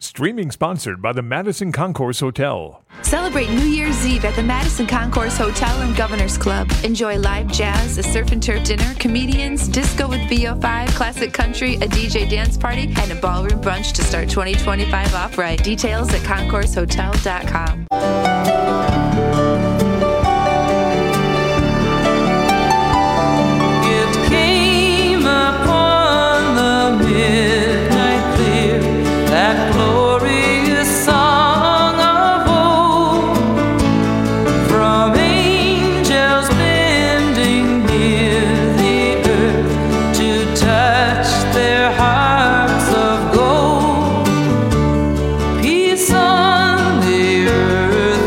Streaming sponsored by the Madison Concourse Hotel. Celebrate New Year's Eve at the Madison Concourse Hotel and Governor's Club. Enjoy live jazz, a surf and turf dinner, comedians, disco with VO5, classic country, a DJ dance party, and a ballroom brunch to start 2025 off right. Details at concoursehotel.com. It came upon the midnight clear, that glorious song of old, from angels bending near the earth to touch their hearts of gold. Peace on the earth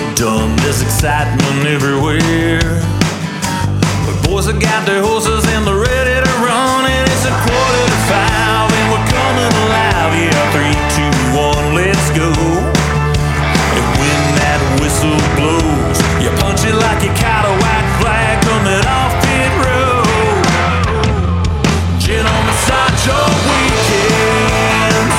done, there's excitement everywhere. But boys have got their horses and they're ready to run, and it's 4:45 and we're coming alive. Yeah, 3, 2, 1, let's go. And when that whistle blows, you punch it like you caught a white flag coming off pit road. Gentlemen, start your weekends.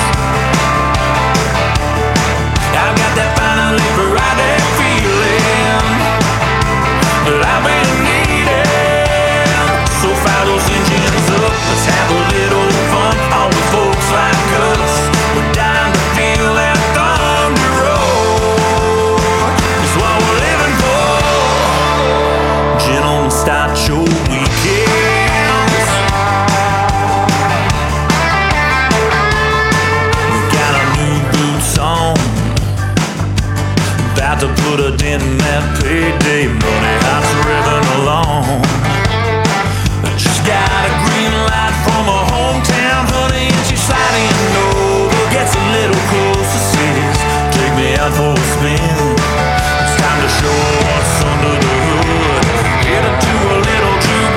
I've got that finally Friday feeling that I've been needing. So fire those engines up, let's have a little fun. All the folks like us, we're dying to feel that thunder roll. It's what we're living for. Gentlemen, start your weekends. We got our new boots on, about to put a dent in that payday money. House revving along. Just got a green light from a hometown honey, and she's sliding over. Gets a little closer, says, take me out for a spin. It's time to show what's under the hood. Headed to a little Drew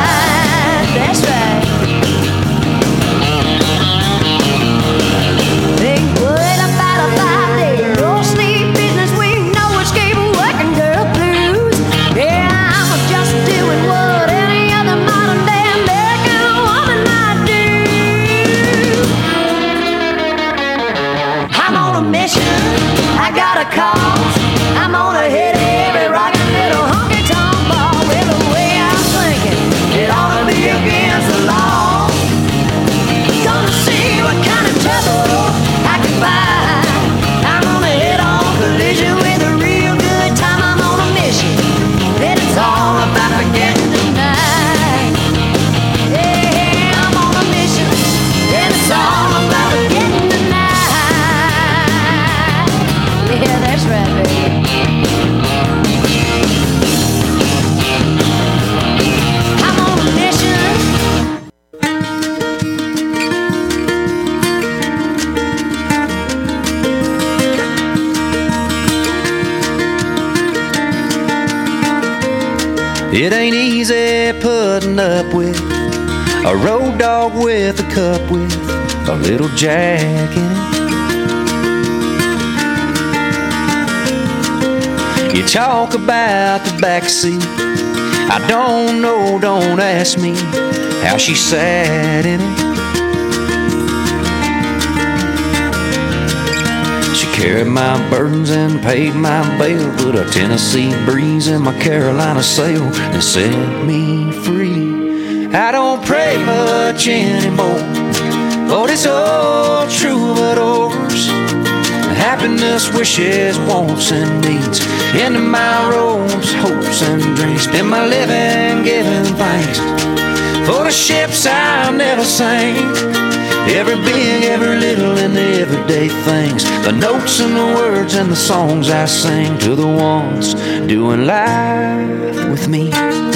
That's right. Ain't worried about a 5-day no sleep business. We no escape working girl blues. Yeah, I'm just doing what any other modern day American woman might do. I'm on a mission. I got a cause. I'm on a hit every rockin' little honky-tonk ball. Well, the way I'm thinking, it ought to be against the law. Gonna see what kind of trouble I can find. I'm on a head-on collision with a real good time. I'm on a mission, and it's all about forgetting the night. Yeah, I'm on a mission, and it's all about forgetting the night. Yeah, that's right, baby. I'm on a mission. It ain't easy putting up with a road dog with a cup with a little Jack in it. You talk about the backseat. I don't know, don't ask me how she sat in it. She carried my burdens and paid my bail, put a Tennessee breeze in my Carolina sail and set me free. I don't pray much anymore, but it's all troubadours. Happiness, wishes, wants, and needs into my robes, hopes, and dreams. Spend my living giving thanks for the ships I never sank. Every big, every little, and the everyday things. The notes and the words and the songs I sing to the ones doing life with me.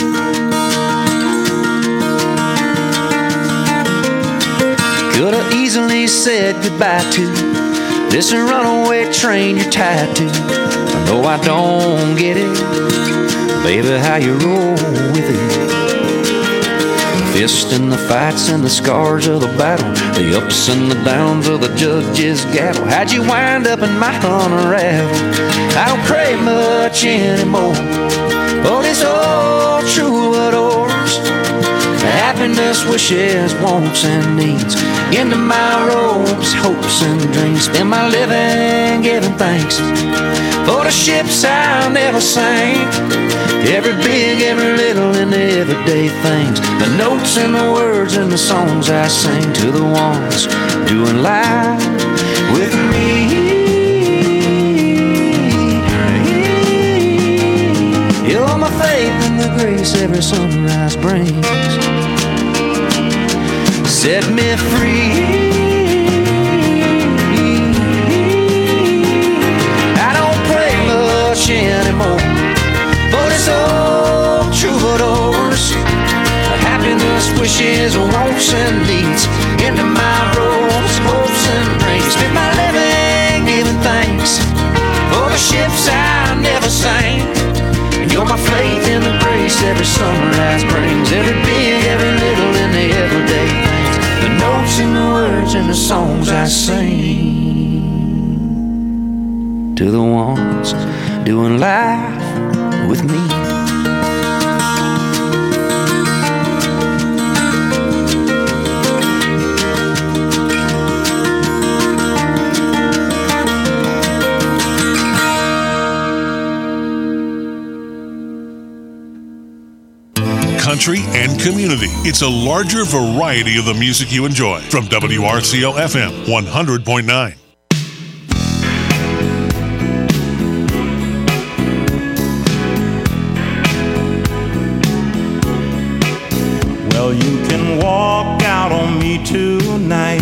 Could have easily said goodbye to this runaway train you're tied to. I know I don't get it, baby, how you roll with it. Fist in the fights and the scars of the battle, the ups and the downs of the judge's gavel. How'd you wind up in my unravel? I don't pray much anymore, but it's all troubadours. Happiness, wishes, wants, and needs into my robes, hopes, and dreams. Spend my living giving thanks for the ships I never sank. Every big, every little, and the everyday things. The notes and the words and the songs I sing to the ones doing life with me. You're my faith and the grace every sunrise brings. Set me free. I don't pray much anymore, but it's all troubadours. Happiness, wishes, wants, and needs into my robes, hopes, and dreams. Spend my living giving thanks for the ships I never sank. And you're my faith in the grace every sunrise brings. Every big, every little, and the everyday things. The notes and the words and the songs I sing to the ones doing life with me. Country and community. It's a larger variety of the music you enjoy. From WRCO FM 100.9. Well, you can walk out on me tonight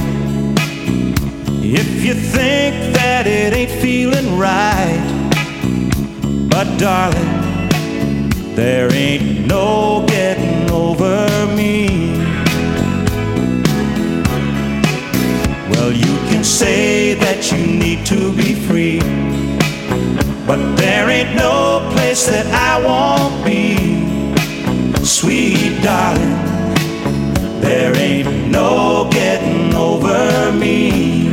if you think that it ain't feeling right. But darling, there ain't no getting over me. Well, you can say that you need to be free, but there ain't no place that I won't be. Sweet darling, there ain't no getting over me.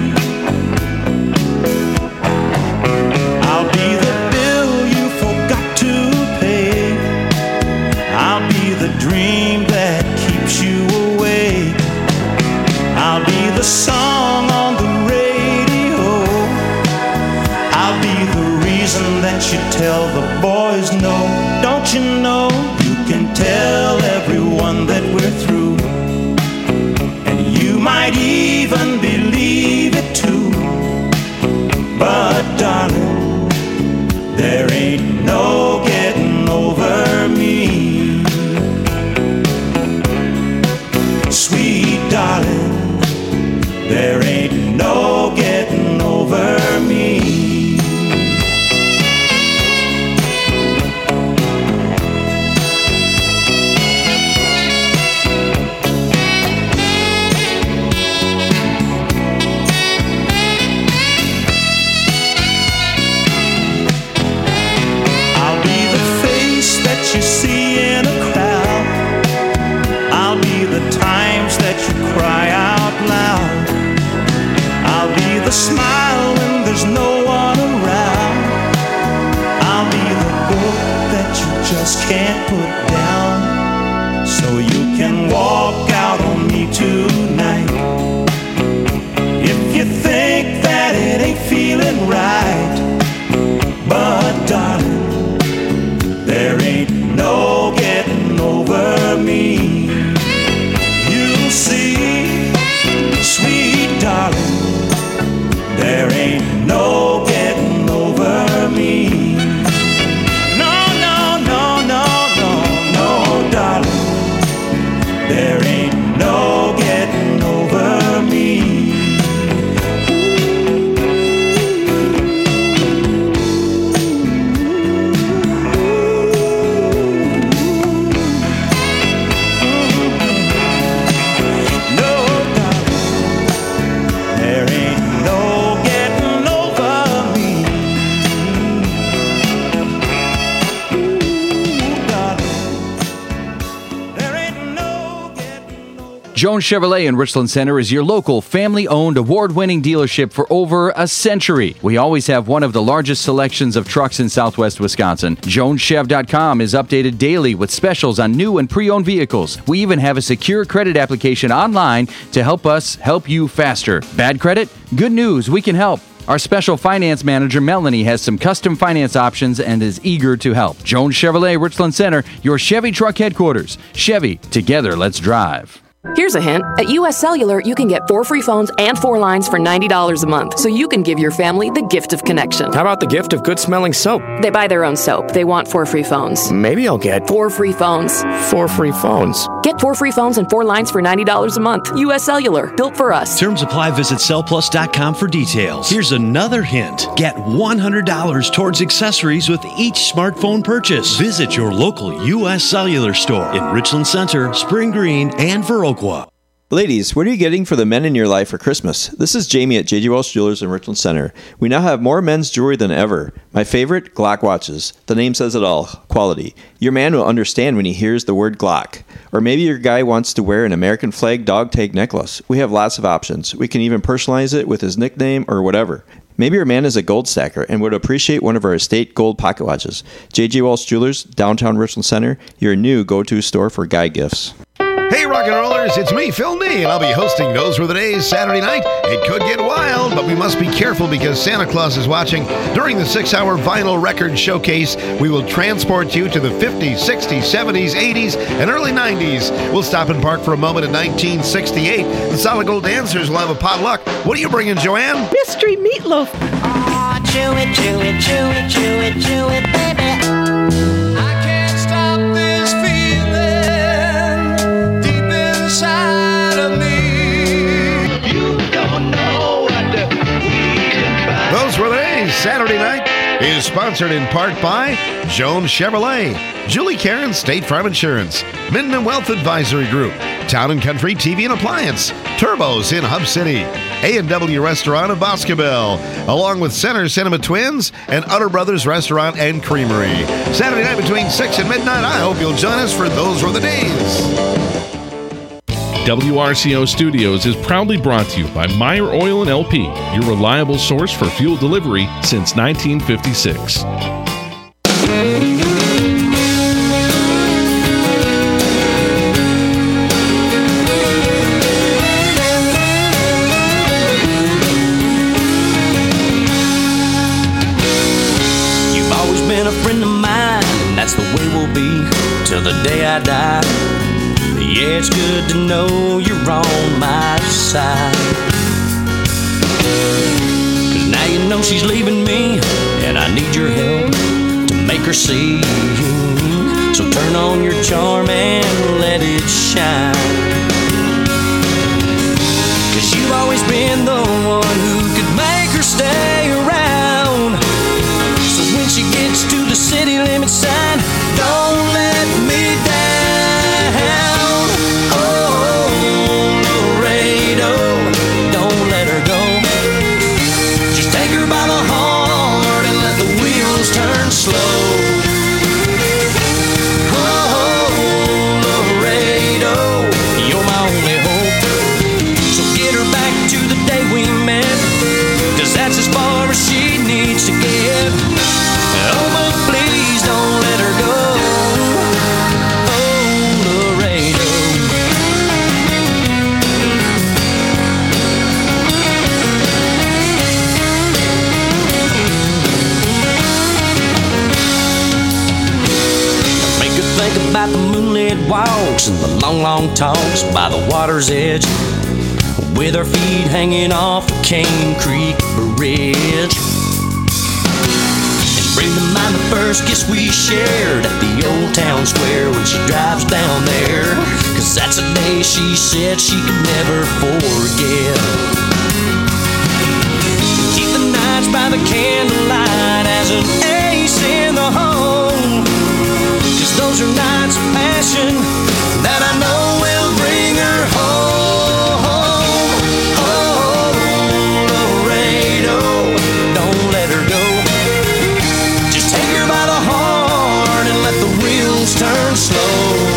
I'll be the bill you forgot to pay. I'll be the dream that keeps you awake. I'll be the song on the radio. I'll be the reason that you tell the boys no. Don't you know you can tell everyone that we're through, and you might even believe it too. But darling, there ain't no getting over me. Sweet darling, there ain't no getting over me. I'll be the face that you see in a crowd. I'll be the times that you cry out loud. I'll be the smile when there's no one around. I'll be the book that you just can't put down, so you can walk out on me tonight. If you think that it ain't feeling right, but darling, there ain't no getting over me. You'll see, sweet darling, there ain't no getting over me. No, no, no, no, no, no, darling, there ain't no getting over me. Jones Chevrolet in Richland Center is your local, family-owned, award-winning dealership for over a century. We always have one of the largest selections of trucks in southwest Wisconsin. JonesChev.com is updated daily with specials on new and pre-owned vehicles. We even have a secure credit application online to help us help you faster. Bad credit? Good news, we can help. Our special finance manager, Melanie, has some custom finance options and is eager to help. Jones Chevrolet, Richland Center, your Chevy truck headquarters. Chevy, together, let's drive. Here's a hint. At U.S. Cellular, you can get 4 free phones and 4 lines for $90 a month, so you can give your family the gift of connection. How about the gift of good-smelling soap? They buy their own soap. They want 4 free phones. Maybe I'll get 4 free phones. 4 free phones. Get 4 free phones and 4 lines for $90 a month. U.S. Cellular, built for us. Terms apply. Visit cellplus.com for details. Here's another hint. Get $100 towards accessories with each smartphone purchase. Visit your local U.S. Cellular store in Richland Center, Spring Green, and Viroqua. Ladies, what are you getting for the men in your life for Christmas? This is Jamie at J.J. Welch Jewelers in Richland Center. We now have more men's jewelry than ever. My favorite, Glock watches. The name says it all. Quality. Your man will understand when he hears the word Glock. Or maybe your guy wants to wear an American flag dog tag necklace. We have lots of options. We can even personalize it with his nickname or whatever. Maybe your man is a gold stacker and would appreciate one of our estate gold pocket watches. J.J. Welch Jewelers, downtown Richland Center, your new go-to store for guy gifts. Hey, rock and rollers, it's me, Phil Nee, and I'll be hosting Those Were the Days Saturday night. It could get wild, but we must be careful because Santa Claus is watching. During the 6-hour vinyl record showcase, we will transport you to the 50s, 60s, 70s, 80s, and early 90s. We'll stop and park for a moment in 1968. The Solid Gold Dancers will have a potluck. What are you bringing, Joanne? Mystery meatloaf. Oh, chew it, chew it, chew it, chew it, chew it, baby. I can't stop this feeling deep inside of me. You don't know what we can find. Those Were the Days Saturday night is sponsored in part by Jones Chevrolet, Julie Karen State Farm Insurance, Minden Wealth Advisory Group, Town & Country TV and Appliance, Turbos in Hub City, A&W Restaurant of Boscobel, along with Center Cinema Twins and Utter Brothers Restaurant and Creamery. Saturday night between 6 and midnight. I hope you'll join us for Those Were the Days. WRCO Studios is proudly brought to you by Meyer Oil & LP, your reliable source for fuel delivery since 1956. You've always been a friend of mine, and that's the way we'll be till the day I die. Yeah, it's good to know you're on my side. 'Cause now you know she's leaving me, and I need your help to make her see. So turn on your charm and let it shine. 'Cause you've always been the one who could make her stay around. So when she gets to the city limit sign, don't let me down. Slow. Oh, Laredo, you're my only hope. So get her back to the day we met, 'cause that's as far as she needs to get. Oh, but please don't let her go. Oh, Laredo. Think about the moonlit walks and the long, long talks by the water's edge, with our feet hanging off the Cane Creek Bridge. And bring to mind the first kiss we shared at the old town square when she drives down there, 'cause that's a day she said she could never forget. And keep the nights by the candlelight as an ace in the home, 'cause those are nights of passion that I know will bring her home. Oh, Laredo, don't let her go. Just take her by the heart and let the wheels turn slow.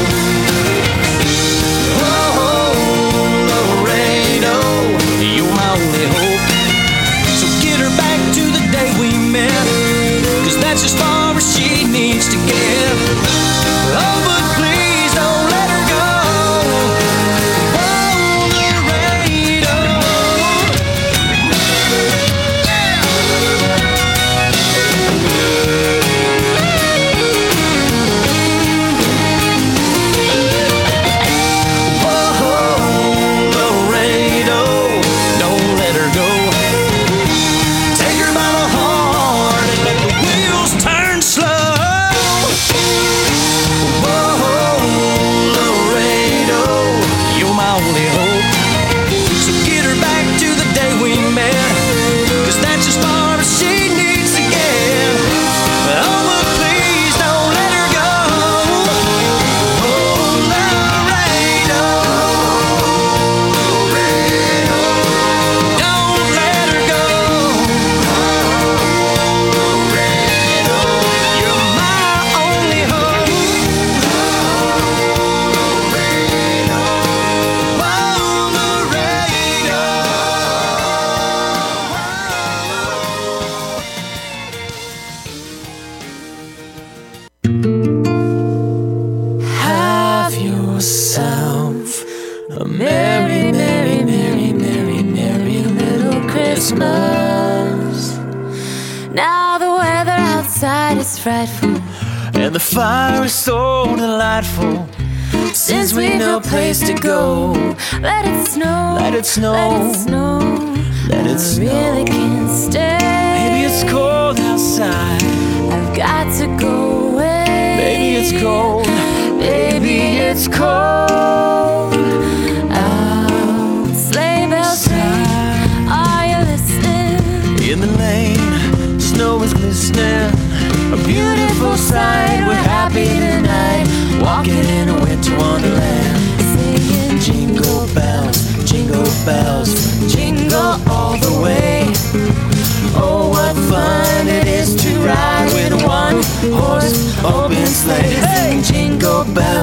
Oh, Laredo, you're my only hope. So get her back to the day we met, 'cause that's as far as she needs to get. Oh, but please don't let her go. Oh, Laredo. Oh, Laredo, don't let her go. Take her by the heart and let the wheels turn slow. Only hope. So get her back to the day we met, 'cause that's as far as she needs to get. Oh, but please don't let her go. Oh, Laredo, Laredo, don't let her go. Oh, Laredo, you're my only hope. A merry, merry, merry, merry, merry little Christmas. Now the weather outside is frightful, And the fire is so delightful. since we've no place to go. Let it snow, Let it snow. let it snow. Let it I snow. really can't stay. Maybe it's cold outside. I've got to go away. Maybe it's cold. Baby, it's cold. Out, sleigh bells ring. Are you listening? In the lane, snow is glistening. A beautiful sight. We're happy tonight, walking in a winter wonderland. Singing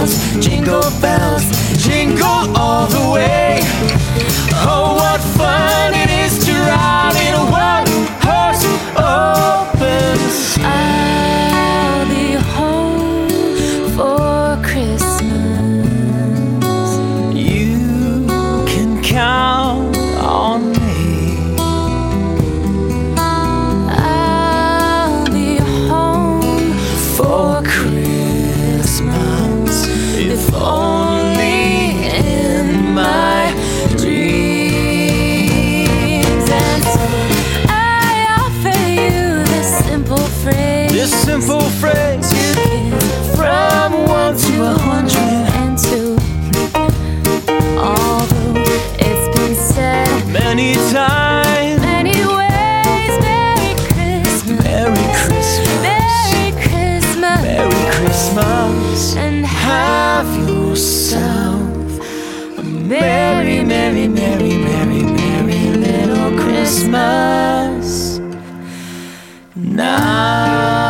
bells, jingle all the way. Oh, what fun it is to ride in a one-horse open sleigh. I'll be home for Christmas. You can count on me. I'll be home for Christmas, if only in my dreams. And so I offer you this simple phrase. This simple phrase, from 1 to 102. Although it's been said many times, many ways, Merry Christmas, Merry Christmas, Merry Christmas, Merry Christmas, and have yourself a merry, merry, merry, merry, merry little Christmas now.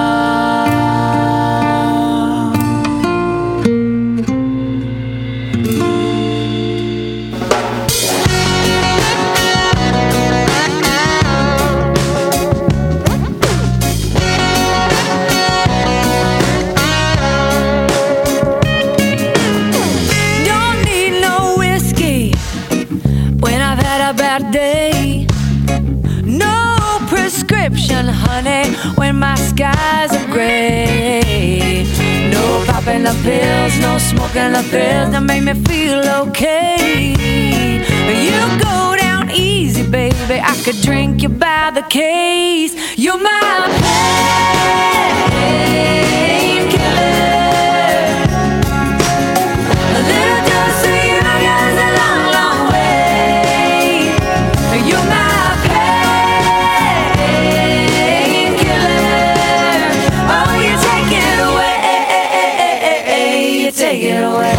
don't need no whiskey when I've had a bad day. No prescription, honey, when my skies are gray. No popping the pills, no smoking the pills that make me feel okay. You go down easy, baby, I could drink you by the case. You're my painkiller. A little dose of you goes a long, long way. You're my painkiller. Oh, you take it away. You take it away.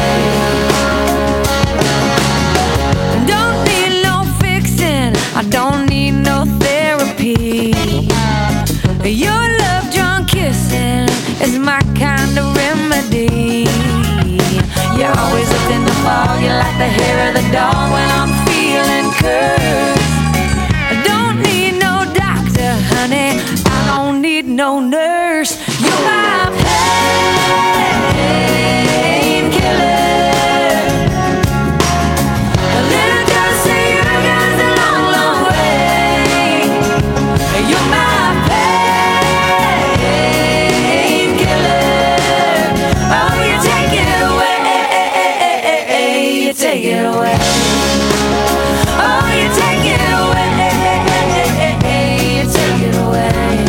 Don't need no fixing. I don't need no therapy. Your love drunk kissing is my kind of remedy. You're always up in the fog. You like the hair of the dog when I'm feeling cursed. I don't need no doctor, honey. I don't need no nurse. You're my painkiller. A little dose of you goes a long, long way. You're my painkiller. Oh, you take it away. You take it away. Oh, you take it away. You take it away.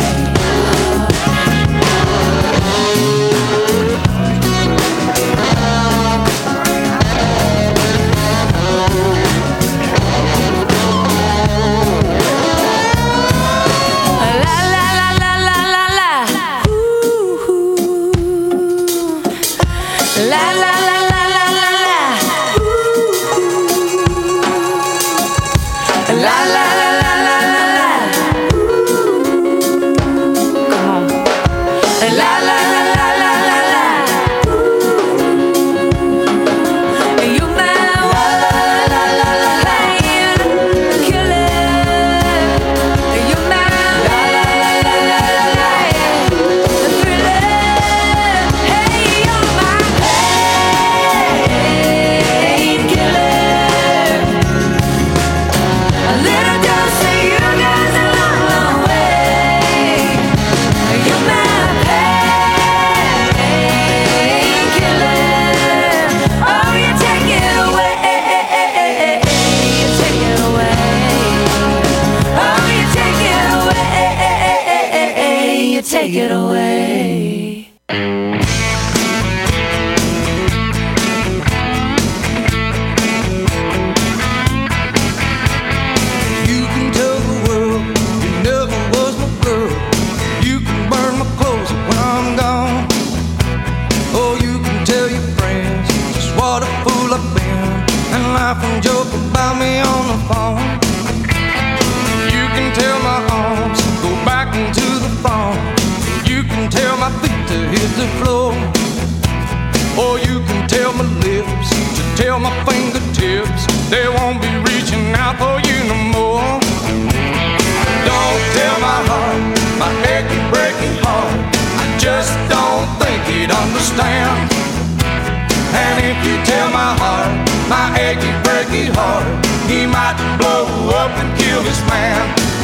La la la la la la la. Ooh, la la la la la la la. Ooh, la la la la la la la. Come on. La la la la la la la. You're my killer. You're my thriller. Hey, you're my painkiller. A little dose of you goes a long, long way. You're my painkiller. Oh, you take it away. You take it away. Oh, you take it away. You take it away. You can tell the world you never was my girl. You can burn my clothes when I'm gone. Oh, you can tell your friends just what a fool I've been and laugh and joke about me on the phone. You can tell my arms go back into the farm. You can tell my feet to hit the floor. Or you my lips, to tell my fingertips they won't be reaching out for you no more. Don't tell my heart, my achy, breaky heart, I just don't think he'd understand. And if you tell my heart, my achy, breaky heart, he might blow up and kill this man.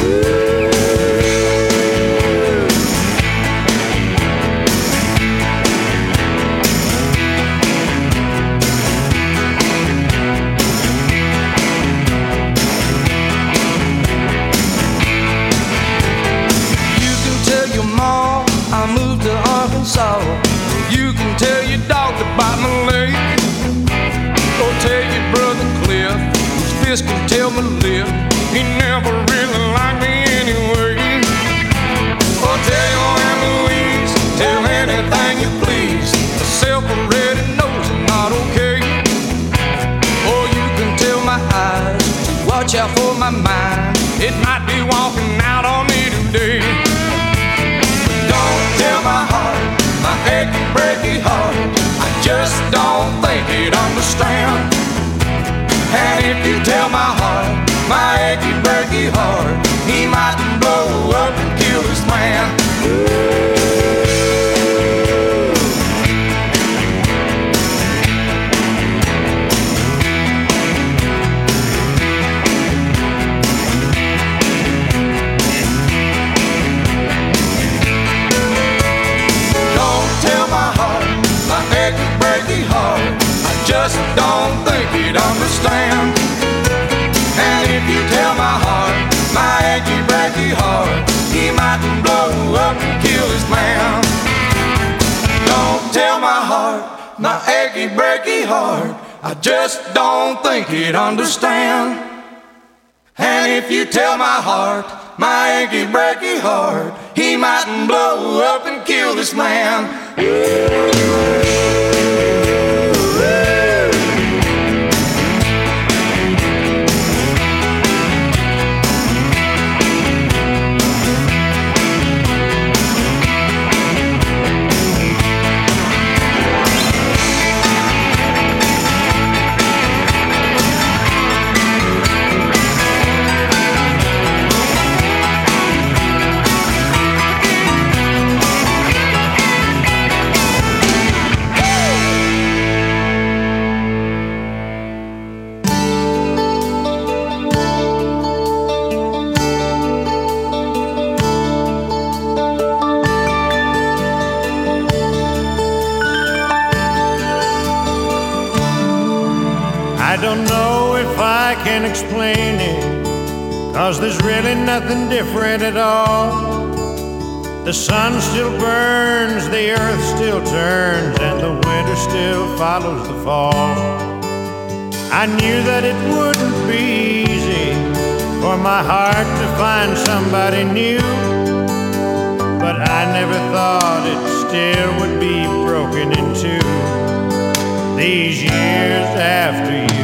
You can tell your mom I moved to Arkansas. You can tell your dog to bite my leg. Go tell your brother Cliff, his fist can tell my lip, he never really liked me anyway. Or tell your Aunt Louise, tell anything you please, myself already knows I'm not okay. Or you can tell my eyes, watch out for my mind, it might be walking out on me today. Don't tell my heart, my achy, breaky heart, I just don't think he'd understand. And if you tell my heart, my achy, breaky heart, he might blow up and kill this man. Just don't think he'd understand. And if you tell my heart, my achy, breaky heart, he might blow up and kill this man. Don't tell my heart, my achy, breaky heart, I just don't think he'd understand. And if you tell my heart, my achy, breaky heart, he might blow up and kill this man. I don't know if I can explain it, 'cause there's really nothing different at all. The sun still burns, the earth still turns, and the winter still follows the fall. I knew that it wouldn't be easy for my heart to find somebody new, but I never thought it still would be broken in two these years after you.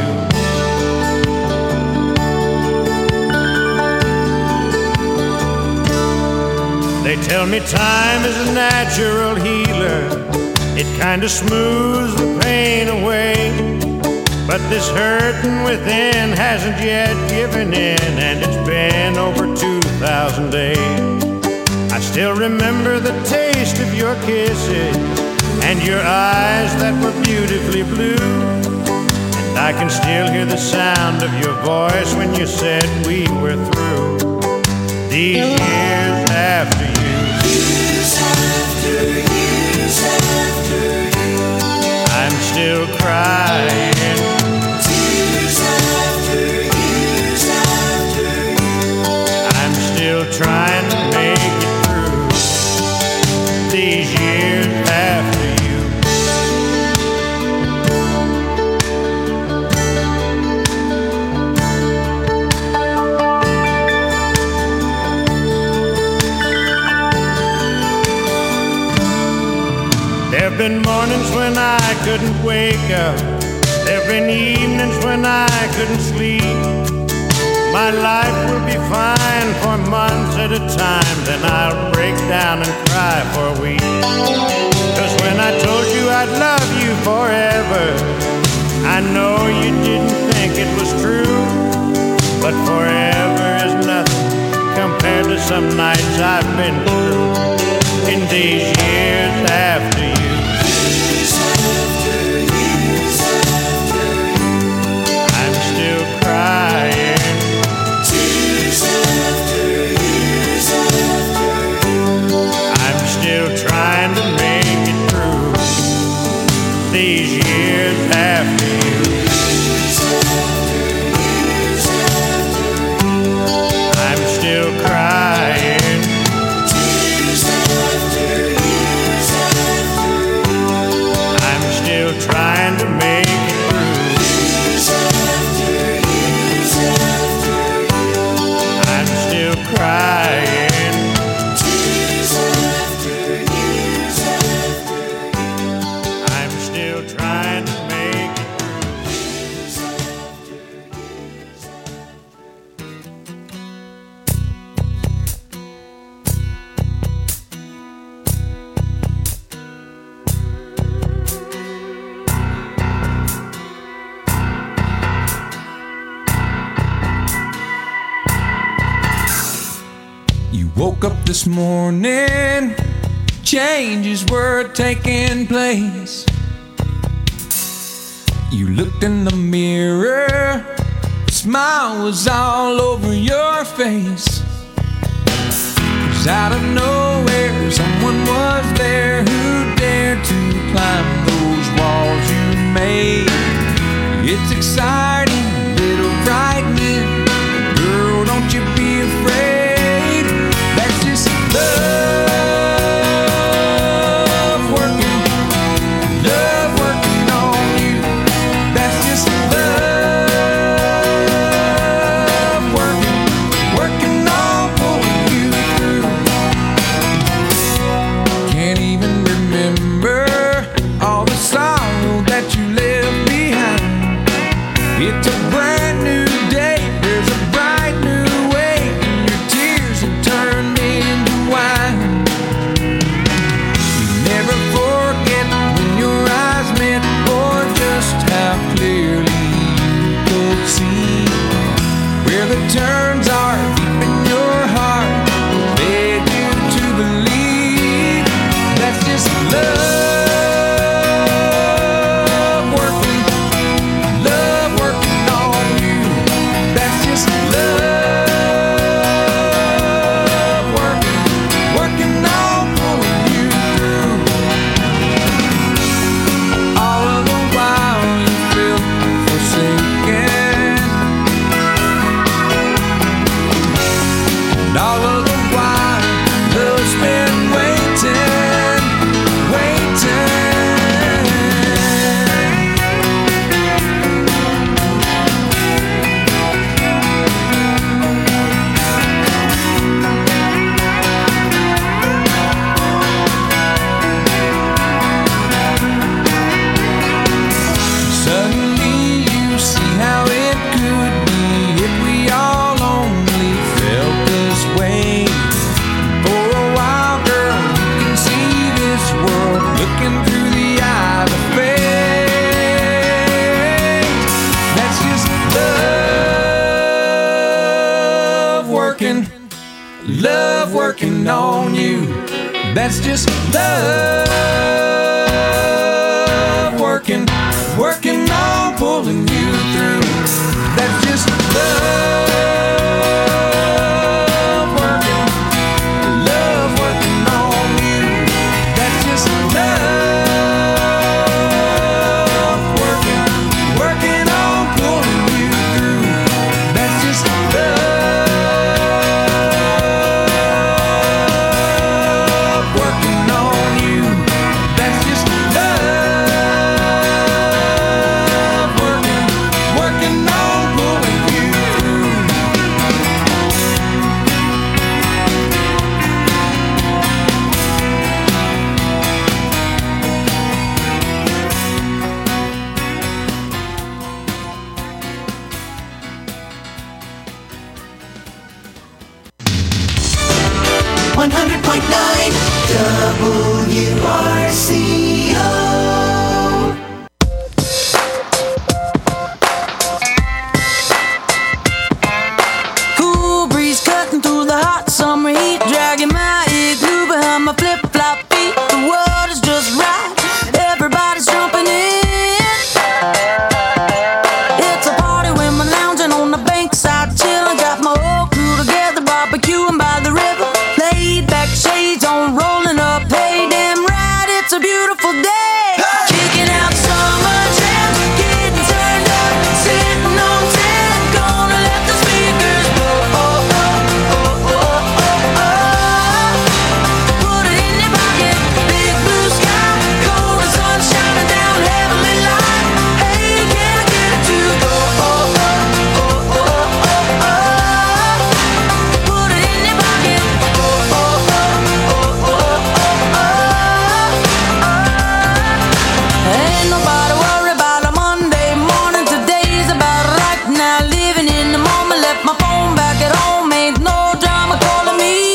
They tell me time is a natural healer, it kinda smooths the pain away, but this hurting within hasn't yet given in, and it's been over 2,000 days. I still remember the taste of your kisses and your eyes that were beautifully blue, and I can still hear the sound of your voice when you said we were through. These years after you, years after years after you, I'm still crying. Years after years after you, I'm still trying to make it through. These years after you. There've been mornings when I couldn't wake up, there've been evenings when I couldn't sleep. my life will be fine for months at a time. Then I'll break down and cry for a week. 'Cause when I told you I'd love you forever, I know you didn't think it was true. But forever is nothing compared to some nights I've been through in these years after you. I'm still crying. I'm still trying to make it through these years after you. I'm still crying. I'm still trying to make it through. I'm still crying. I'm still trying to make it You woke up this morning, changes were taking place. You looked in the mirror, a smile was all over your face. 'Cause out of nowhere, someone was there who dared to climb those walls you made. It's exciting, a little frightening. Girl, don't you be afraid. That's just love working on you. That's just love working on pulling you through. Can't even remember all the sorrow that you left behind. It's a brand new day, there's a bright new way, and your tears have turned into wine. You never forget when your eyes met, or just how clearly you could see where the turns are deep in your heart. Led you to believe that's just love working on you. That's just love working on pulling you through. All of the while you feel forsaken, and all of the while love's been waiting. Suddenly you see how it could be if we all only felt this way. For a while, girl, you can see this world looking through the eyes of faith. That's just love working on you. That's just love working on pulling you through. That's just love working on you. That's just love working on pulling you through. That's just love working on you. That's just love working 100.9 WRCO. Cool breeze cutting through the hot summer heat, dragging my igloo behind my flip-flop feet. The world is just right, everybody's jumping in. It's a party when we're lounging on the bankside, chilling. Got my whole crew together, barbecuing by the river. Laid back, shades on, rolling up, hey, damn right, it's a beautiful day. Kicking out summer jams, getting turned up, sitting on 10, gonna let the speakers blow. Put it in your pocket, big blue sky, golden sun shining down, heavenly light. Hey, can I get it to go? Put it in your pocket. Ain't nobody worry about a Monday morning. Today's about right now, living in the moment. Left my phone back at home, ain't no drama calling me.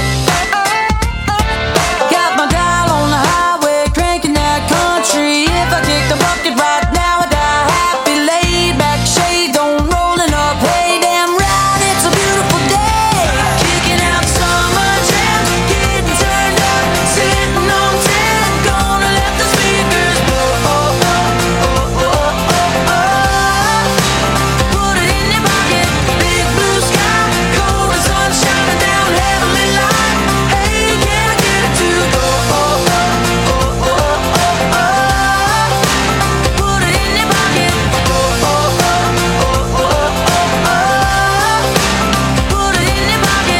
Got my dial on the highway, cranking that country. If I kick the bucket right now, I die happy. Laid back, shades on, rolling up. Hey, damn right, it's a beautiful day. Kicking out summer jams, getting turned up, sitting on 10, gonna let the speakers blow. Put it in your pocket, big blue sky, golden sun shining down, heavenly light. Hey, can I get it to go? Put it in your pocket. Put it in your pocket.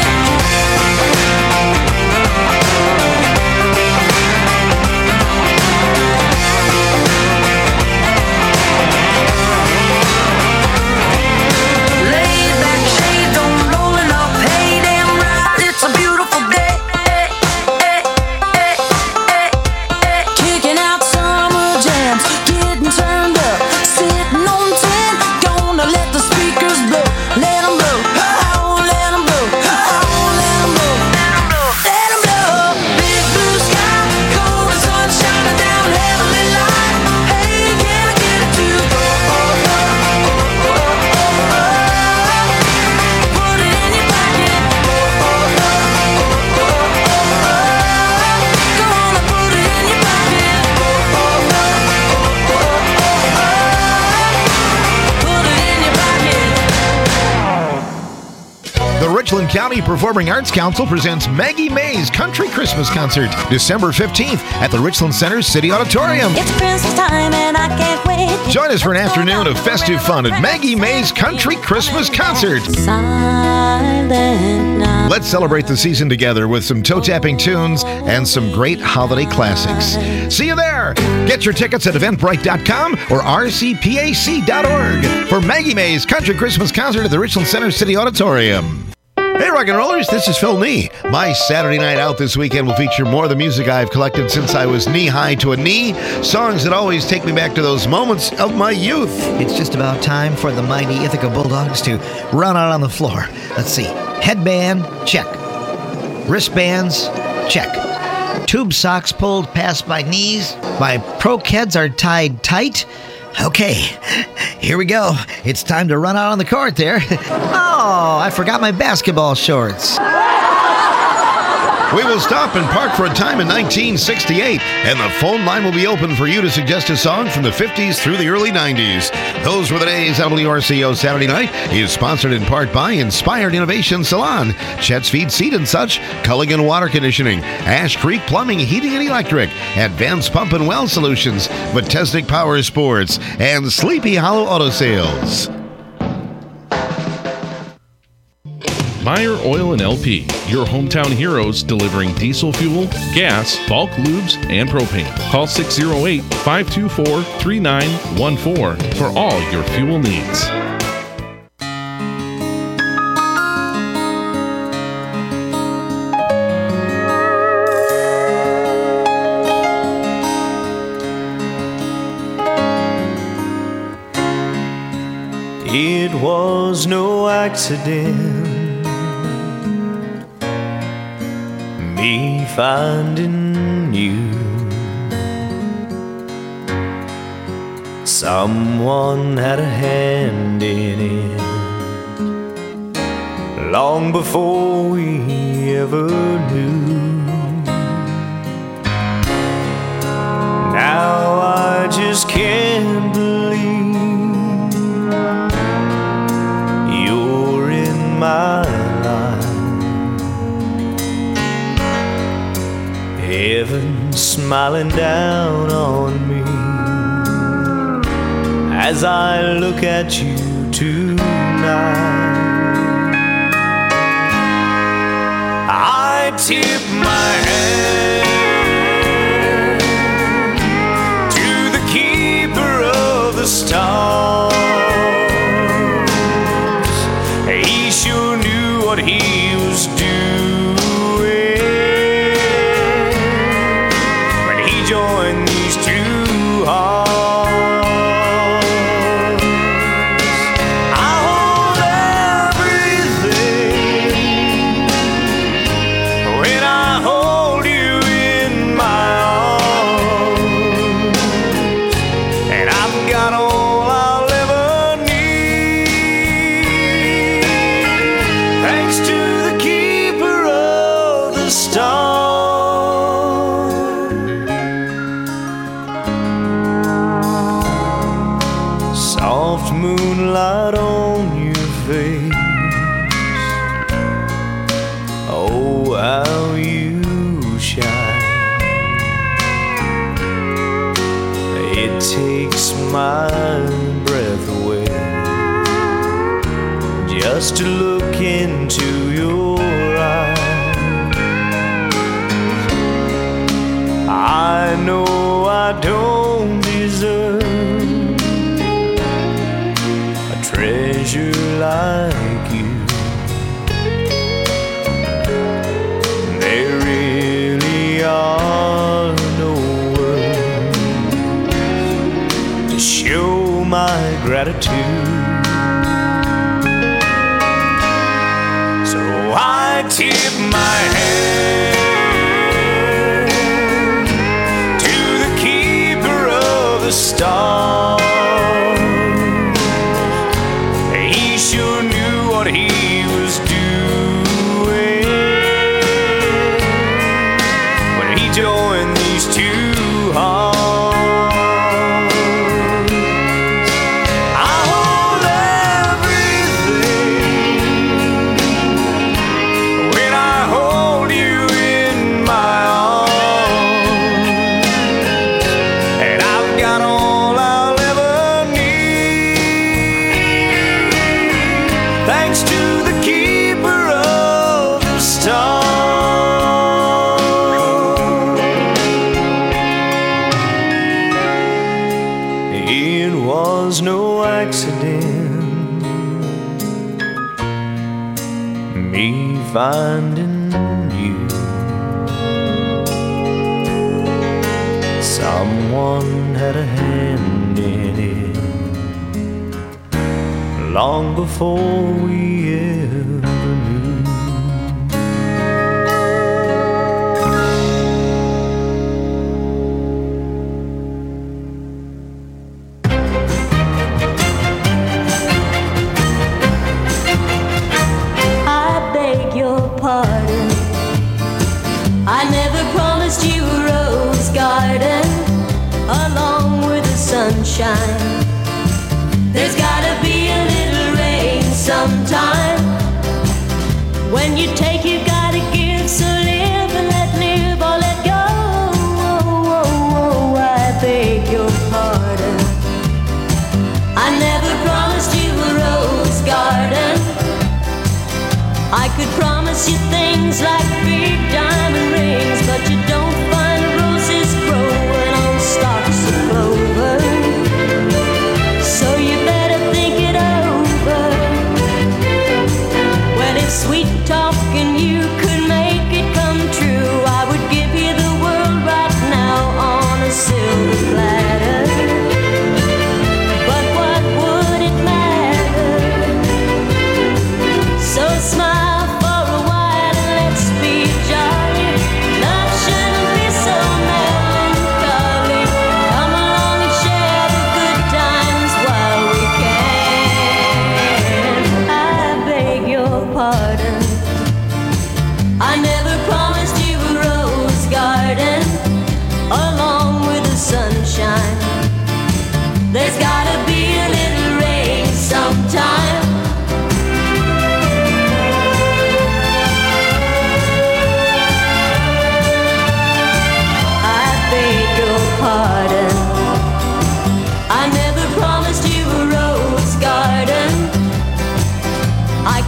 Laid back, shades on, rolling up, hey, damn right, it's a beautiful day. Kicking out summer jams, getting turned up, sitting on 10, gonna let the speakers blow, let 'em blow, oh, let 'em blow, oh, let 'em blow, let 'em blow. Big blue sky, golden sun shining down, heavenly light. Hey, can I get it to go? Put it in your pocket. Gonna put it in your pocket. Put it in your pocket. The Richland County Performing Arts Council presents Maggie May's Country Christmas Concert, December 15th at the Richland Center City Auditorium. It's Christmas time and I can't wait. Join us for an afternoon of festive fun at Maggie May's Country Christmas Concert. Silent night. Let's celebrate the season together with some toe-tapping tunes and some great holiday classics. See you there! Get your tickets at eventbrite.com or rcpac.org for Maggie May's Country Christmas Concert at the Richland Center City Auditorium. Hey, rock and rollers, this is Phil Nee. My Saturday night out this weekend will feature more of the music I've collected since I was knee-high to a knee. Songs that always take me back to those moments of my youth. It's just about time for the mighty Ithaca Bulldogs to run out on the floor. Let's see. Headband, check. Wristbands, check. Tube socks pulled past my knees. My pro keds are tied tight. Okay, here we go. It's time to run out on the court there. Oh, I forgot my basketball shorts. We will stop and park for a time in 1968, and the phone line will be open for you to suggest a song from the 50s through the early 90s. Those were the days. WRCO Saturday Night is sponsored in part by Inspired Innovation Salon, Chet's Feed Seat and Such, Culligan Water Conditioning, Ash Creek Plumbing, Heating and Electric, Advanced Pump and Well Solutions, Metesnic Power Sports, and Sleepy Hollow Auto Sales. Meyer Oil and LP, your hometown heroes delivering diesel fuel, gas, bulk lubes, and propane. Call 608-524-3914 for all your fuel needs. It was no accident me finding you. Someone had a hand in it long before we ever knew. Now I just can't believe you're in my life. Heaven smiling down on me as I look at you tonight. I tip my hand to the keeper of the stars. He sure knew what he was doing when he joined these two hearts. Moonlight on your face, oh how you shine. It takes my breath away just to look into your eyes. I know I don't deserve treasure like you. There really are no words to show my gratitude. So I tip my hand to the keeper of the stars. Sure knew what he was doing when he joined these two hearts. I hold everything when I hold you in my arms, and I've got all I'll ever need, thanks to the keeper of the stars. It was no accident, me finding you. Someone had a hand in it long before we ever knew. I beg your pardon, I never promised you a rose garden along with the sunshine. There's gotta be a little rain sometime. When you take, you gotta give. So live and let live or let go. I beg your pardon, I never promised you a rose garden. I could promise you things like big diamond rings, but you don't find roses growing on stalks of clover. So you better think it over. Well, if sweet talking you could make it come true, I would give you the world right now on a silver platter. But what would it matter? So smile for a while and let's be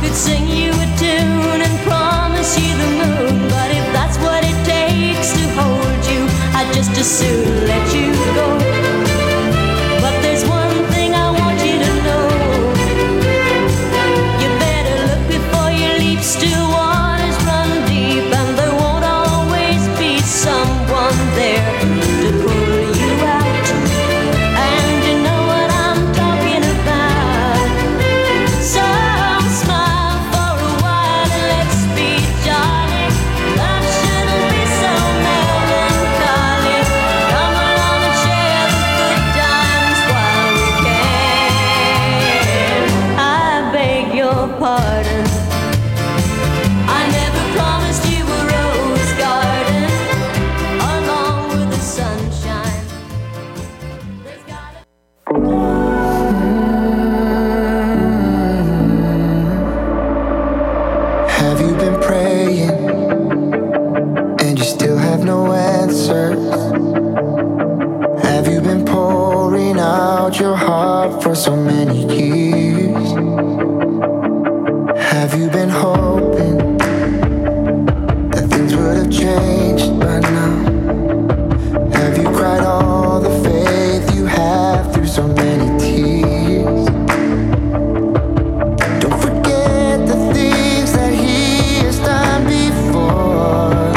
could sing you a tune and promise you the moon, but if that's what it takes to hold you, I'd just as soon let you go. But there's one thing I want you to know. You better look before you leap. Still waters run deep, and there won't always be someone there to pull you out. And you know what I'm talking about. So smile for a while and let's be jolly. Love shouldn't be so melancholy. Come along and share the good times while we can. I beg your pardon. I never promised you a rose garden along with the sunshine. Have you been praying and you still have no answers? Have you been pouring out your heart for so many years? Have you been hoping that things would have changed by now? Have you cried all the faith you have through so many tears? Don't forget the things that he has done before,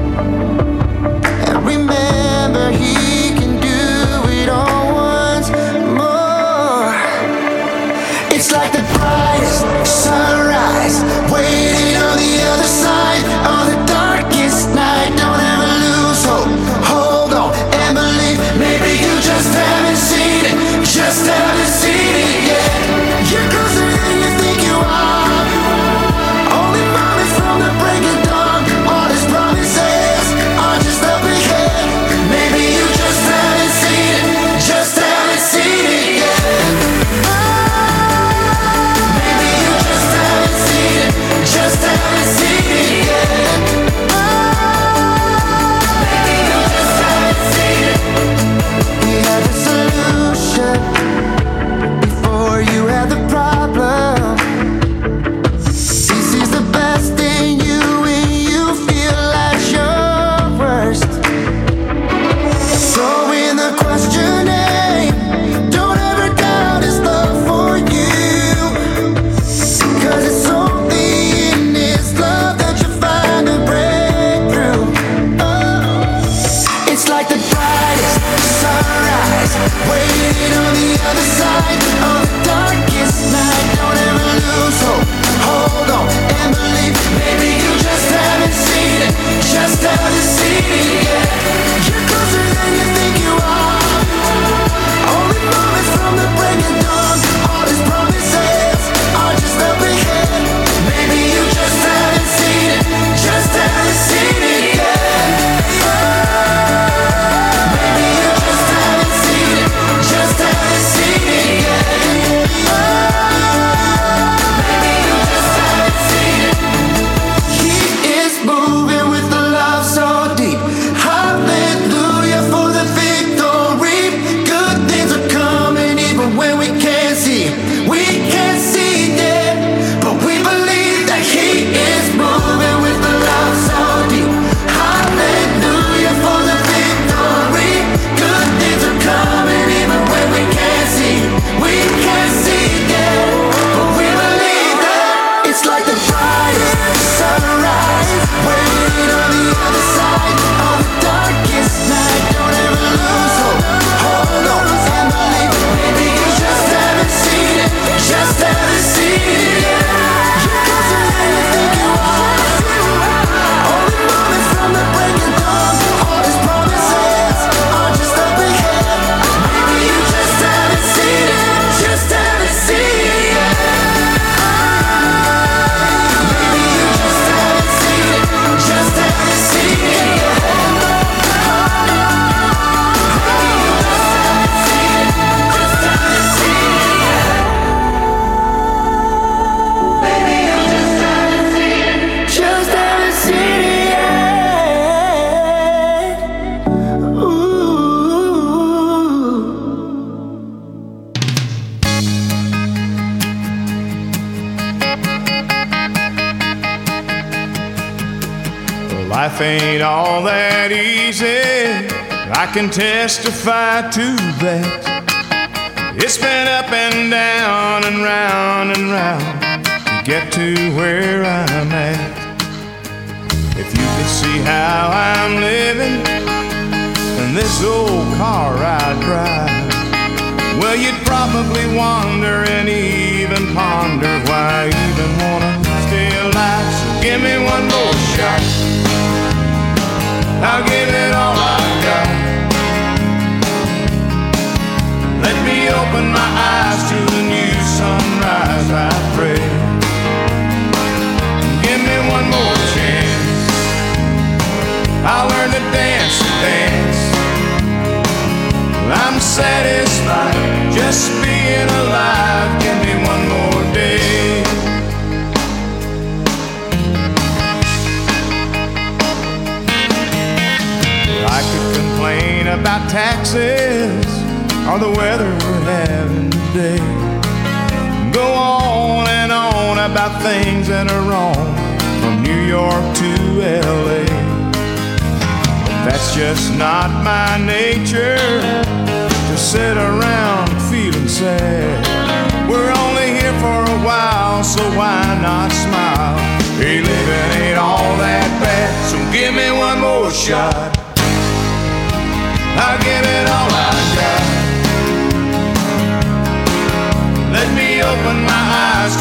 and remember he can do it all once more. It's like the brightest sunrise waiting on the other side on the darkest night. Don't ever lose hope. Hold on and believe. Maybe you just haven't seen it. Just haven't seen it yet. You're closer than you think you are. Only moments from the break of dawn. All his promises are just up ahead. Maybe you just haven't seen it. Just haven't seen it yet. Maybe Life ain't all that easy, I can testify to that. It's been up and down and round to get to where I'm at. If you could see how I'm living in this old car I drive, well, you'd probably wonder and even ponder why I even wanna stay alive. So give me one more shot, I'll give it all I've got. Let me open my eyes to the new sunrise, I pray. Give me one more chance, I'll learn to dance the dance. I'm satisfied just being alive. Give me one more day. I could complain about taxes or the weather we're having today. Go on and on about things that are wrong from New York to LA. That's just not my nature to sit around feeling sad. We're only here for a while, so why not smile? Hey, living ain't all that bad, so give me one more shot, I'll give it all I got. Let me open my eyes